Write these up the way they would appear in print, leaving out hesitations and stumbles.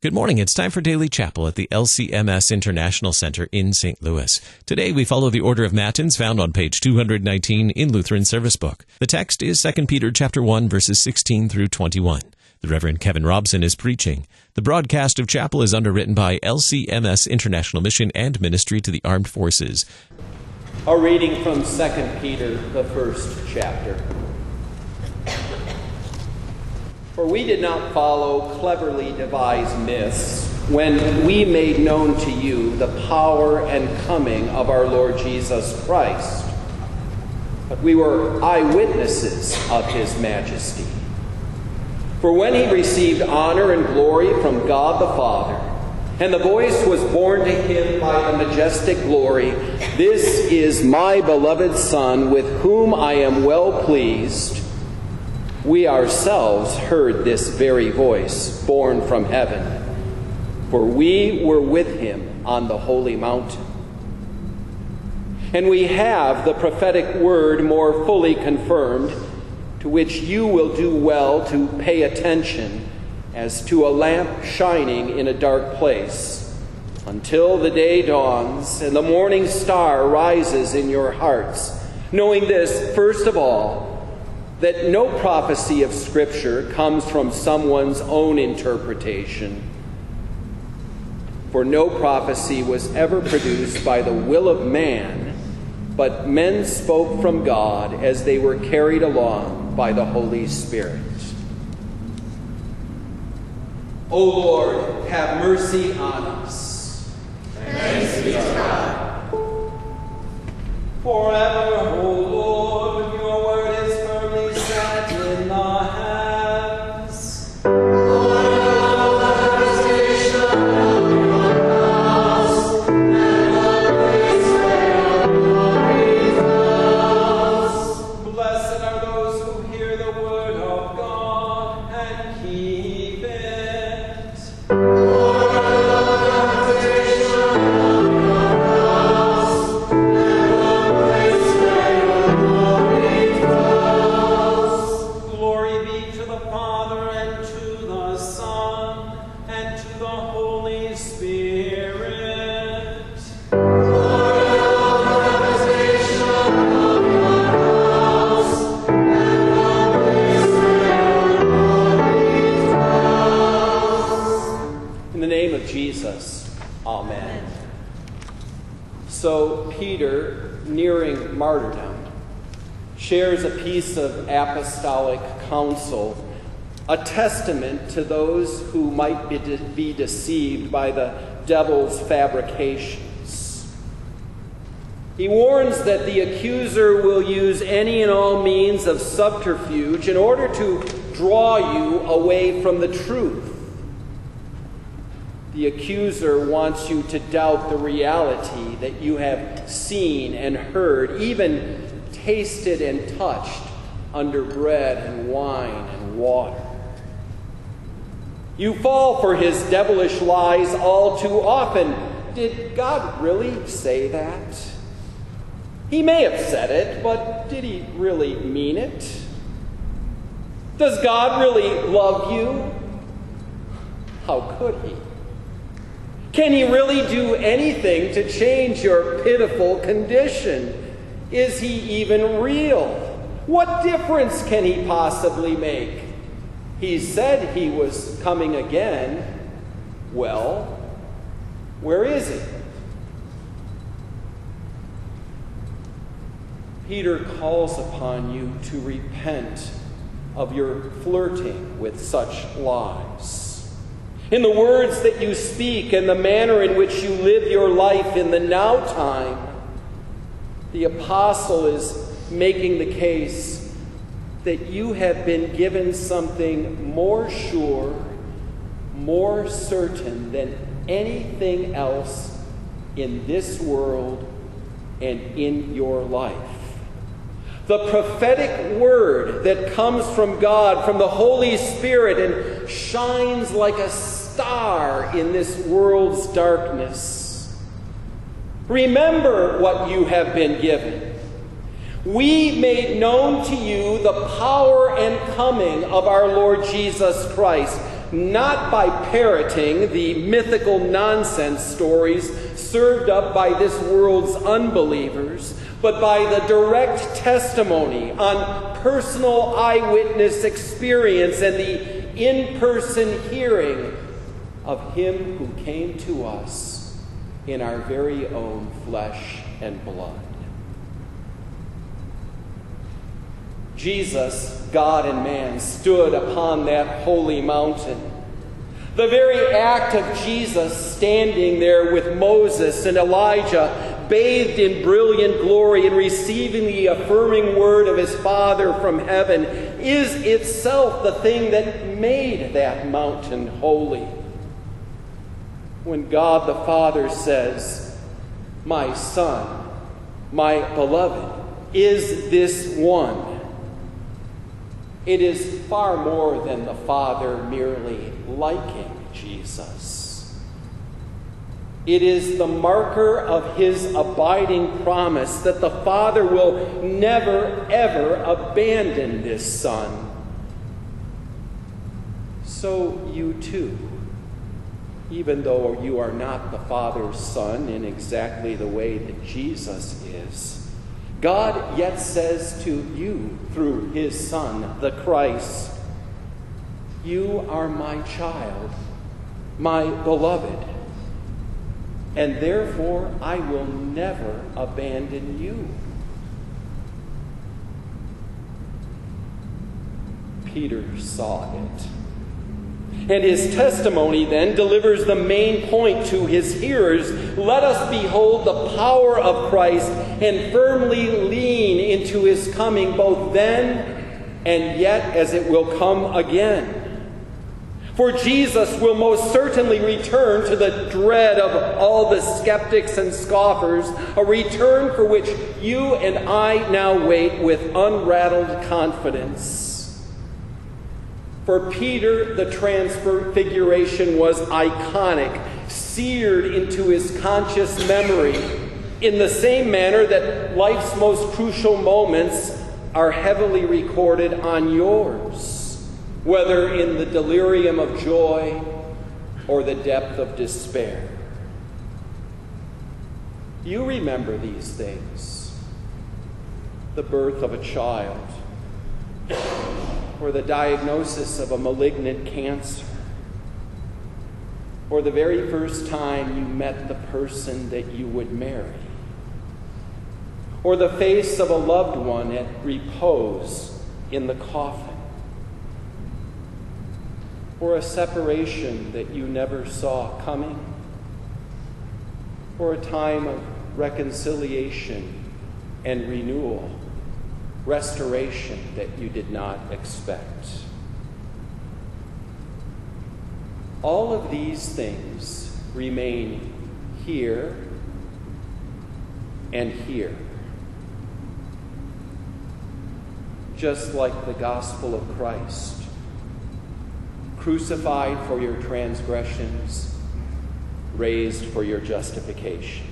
Good morning. It's time for Daily Chapel at the LCMS International Center in St. Louis. Today we follow the order of Matins found on page 219 in Lutheran Service Book. The text is 2 Peter chapter 1 verses 16 through 21. The Reverend Kevin Robson is preaching. The broadcast of chapel is underwritten by LCMS International Mission and Ministry to the Armed Forces. A reading from 2 Peter, the first chapter. For we did not follow cleverly devised myths when we made known to you the power and coming of our Lord Jesus Christ, but we were eyewitnesses of his majesty. For when he received honor and glory from God the Father, and the voice was borne to him by the majestic glory, "This is my beloved Son, with whom I am well pleased," we ourselves heard this very voice borne from heaven, for we were with him on the holy mountain. And we have the prophetic word more fully confirmed, to which you will do well to pay attention as to a lamp shining in a dark place, until the day dawns and the morning star rises in your hearts, knowing this, first of all, that no prophecy of Scripture comes from someone's own interpretation. For no prophecy was ever produced by the will of man, but men spoke from God as they were carried along by the Holy Spirit. O Lord, have mercy on us. Thanks be to God. Forever, O Lord, your word is firmly set in the heavens. Lord, the habitation of your house, and the place where your glory dwells. Blessed are those who hear the word of God and keep it. Lord, the habitation of your house, and the place where your glory dwells. Glory be to the Father, and to the Son, and to the Holy Spirit. Lord, the habitation of your house, and the place where your glory dwells. In the name of Jesus, amen. So Peter, nearing martyrdom, shares a piece of apostolic counsel, a testament to those who might be deceived by the devil's fabrications. He warns that the accuser will use any and all means of subterfuge in order to draw you away from the truth. The accuser wants you to doubt the reality that you have seen and heard, even tasted and touched under bread and wine and water. You fall for his devilish lies all too often. Did God really say that? He may have said it, but did he really mean it? Does God really love you? How could he? Can he really do anything to change your pitiful condition? Is he even real? What difference can he possibly make? He said he was coming again. Well, where is he? Peter calls upon you to repent of your flirting with such lies. In the words that you speak and the manner in which you live your life in the now time, the apostle is making the case that you have been given something more sure, more certain than anything else in this world and in your life. The prophetic word that comes from God, from the Holy Spirit, and shines like a star in this world's darkness. Remember what you have been given. We made known to you the power and coming of our Lord Jesus Christ, not by parroting the mythical nonsense stories served up by this world's unbelievers, but by the direct testimony on personal eyewitness experience and the in-person hearing of him who came to us in our very own flesh and blood. Jesus, God and man, stood upon that holy mountain. The very act of Jesus standing there with Moses and Elijah, bathed in brilliant glory and receiving the affirming word of his Father from heaven, is itself the thing that made that mountain holy. When God the Father says, "My Son, my beloved, is this one," it is far more than the Father merely liking Jesus. It is the marker of his abiding promise that the Father will never, ever abandon this Son. So you too, even though you are not the Father's Son in exactly the way that Jesus is, God yet says to you through his Son, the Christ, "You are my child, my beloved, and therefore I will never abandon you." Peter saw it. And his testimony then delivers the main point to his hearers. Let us behold the power of Christ and firmly lean into his coming both then and yet as it will come again. For Jesus will most certainly return to the dread of all the skeptics and scoffers, a return for which you and I now wait with unrattled confidence. For Peter, the transfiguration was iconic, seared into his conscious memory, in the same manner that life's most crucial moments are heavily recorded on yours, whether in the delirium of joy or the depth of despair. You remember these things: the birth of a child, or the diagnosis of a malignant cancer, or the very first time you met the person that you would marry, or the face of a loved one at repose in the coffin, or a separation that you never saw coming, or a time of reconciliation and renewal, restoration that you did not expect. All of these things remain here and here. Just like the gospel of Christ, crucified for your transgressions, raised for your justification.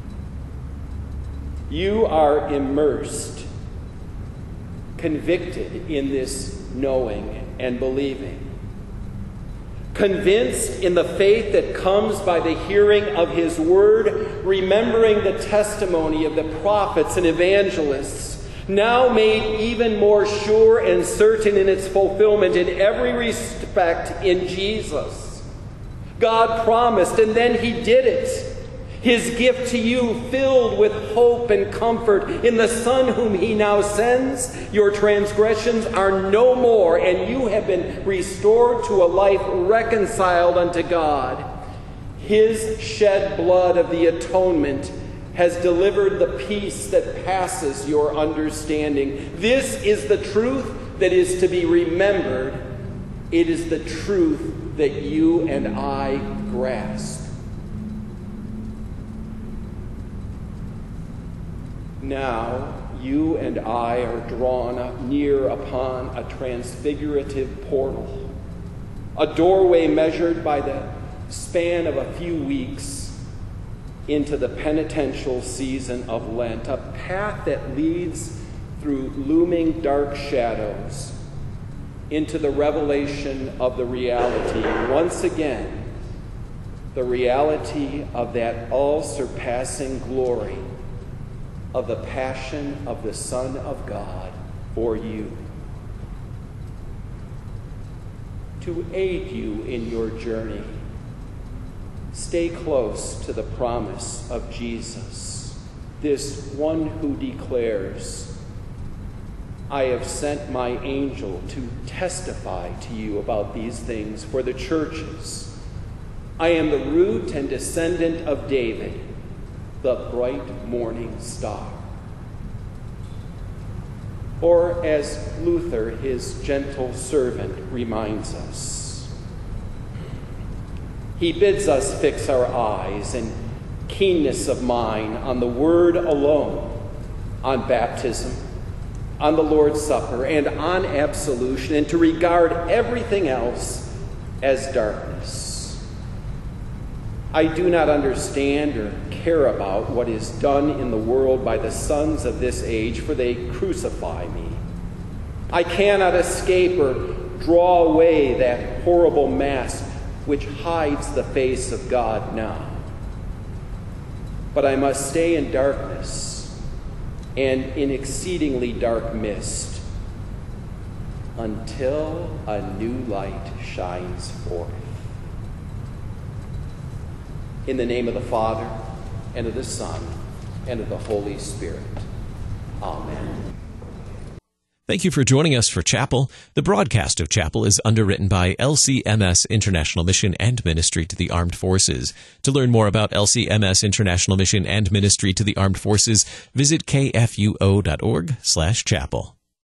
You are immersed, convicted in this knowing and believing, convinced in the faith that comes by the hearing of his word, remembering the testimony of the prophets and evangelists, now made even more sure and certain in its fulfillment in every respect in Jesus. God promised, and then he did it. His gift to you filled with hope and comfort in the Son whom he now sends. Your transgressions are no more, and you have been restored to a life reconciled unto God. His shed blood of the atonement has delivered the peace that passes your understanding. This is the truth that is to be remembered. It is the truth that you and I grasp. Now you and I are drawn near upon a transfigurative portal, a doorway measured by the span of a few weeks into the penitential season of Lent, a path that leads through looming dark shadows into the revelation of the reality, once again, the reality of that all-surpassing glory of the passion of the Son of God for you. To aid you in your journey, stay close to the promise of Jesus, this one who declares, I have sent my angel to testify to you about these things for the churches. I am the root and descendant of David, the bright morning star. Or as Luther, his gentle servant, reminds us, he bids us fix our eyes and keenness of mind on the Word alone, on baptism, on the Lord's Supper, and on absolution, and to regard everything else as darkness. I do not understand or care about what is done in the world by the sons of this age, for they crucify me. I cannot escape or draw away that horrible mask which hides the face of God now. But I must stay in darkness and in exceedingly dark mist until a new light shines forth. In the name of the Father, and of the Son, and of the Holy Spirit. Amen. Thank you for joining us for Chapel. The broadcast of Chapel is underwritten by LCMS International Mission and Ministry to the Armed Forces. To learn more about LCMS International Mission and Ministry to the Armed Forces, visit kfuo.org/chapel.